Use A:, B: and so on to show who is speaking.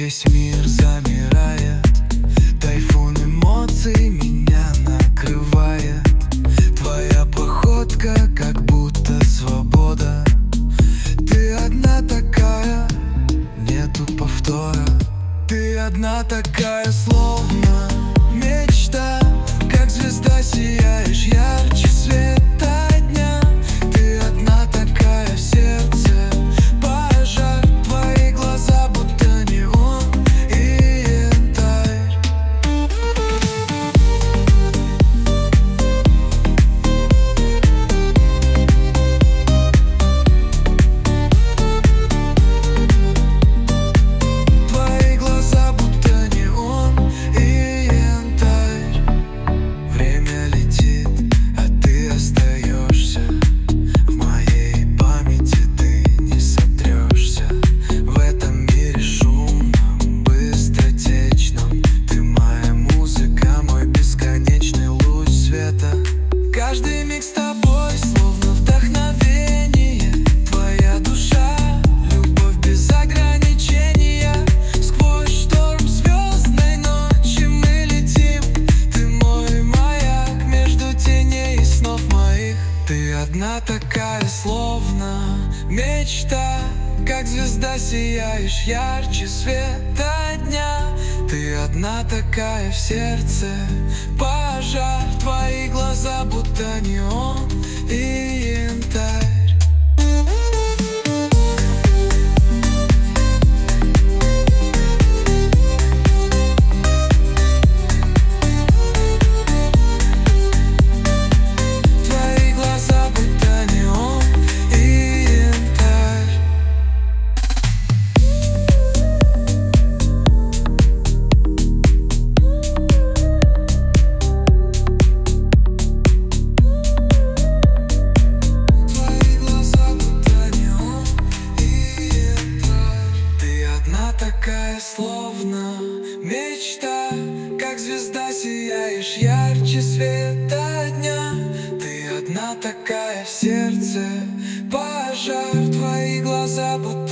A: Весь мир замирает, тайфун эмоций меня накрывает. Твоя походка, как будто свобода. Ты одна такая, нету повтора. Ты одна такая, словно мечта, как звезда сияешь ярче света дня. Ты одна такая, в сердце пожар. Твои глаза будто неон и янтарь. Твои глаза будто неон и янтарь. Время летит, а ты остаешься. В моей памяти ты не сотрешься. В этом мире шумном, быстротечном. Ты моя музыка, мой бесконечный луч света. Каждый миг с тобой словно вдохновение. Твоя душа, любовь без ограничения. Сквозь шторм звездной ночи мы летим. Ты мой маяк между теней и снов моих. Ты одна такая, словно мечта, как звезда сияешь ярче света дня. Ты одна такая, в сердце пожар. Твои глаза будто неон и янтарь. Твои глаза будто неон и янтарь. Твои глаза будто неон и янтарь. Ты одна такая, словно мечта, как звезда сияешь ярче света дня. Ты одна такая, в сердце пожар. Твои глаза будто